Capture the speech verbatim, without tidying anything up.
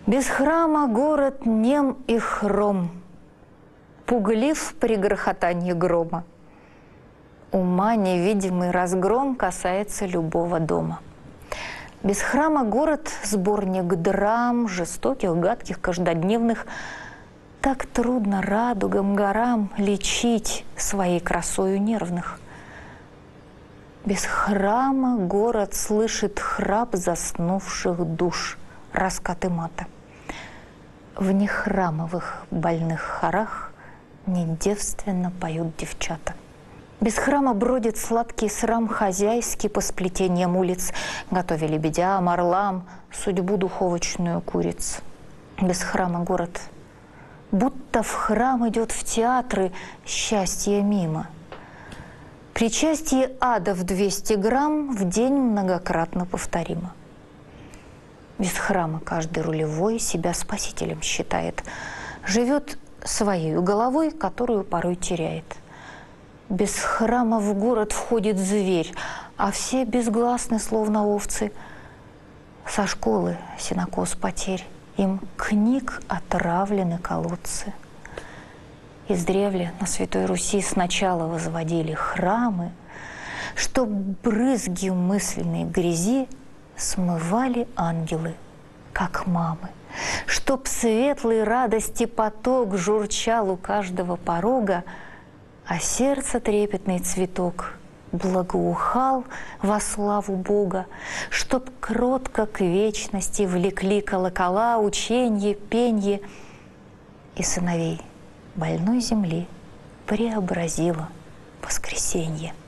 Без храма город нем и хром, пуглив при грохотании грома. Ума невидимый разгром касается любого дома. Без храма город – сборник драм, жестоких, гадких, каждодневных. Так трудно радугам, горам лечить своей красою нервных. Без храма город слышит храп заснувших душ, раскаты мата. В нехрамовых больных хорах недевственно поют девчата. Без храма бродит сладкий срам хозяйский по сплетениям улиц, готовя лебедям, орлам судьбу духовочную куриц. Без храма город, будто в храм идет в театры счастье мимо. Причастие ада в двести грамм в день многократно повторимо. Без храма каждый рулевой себя спасителем считает, живет своей головой, которую порой теряет. Без храма в город входит зверь, а все безгласны, словно овцы. Со школы сенокос потерь, им книг отравлены колодцы. Издревле на Святой Руси сначала возводили храмы, чтоб брызги мысленной грязи смывали ангелы, как мамы, чтоб светлой радости поток журчал у каждого порога, а сердце трепетный цветок благоухал во славу Бога, чтоб кротко к вечности влекли колокола, ученье, пенье, и сыновей больной земли преобразило воскресенье.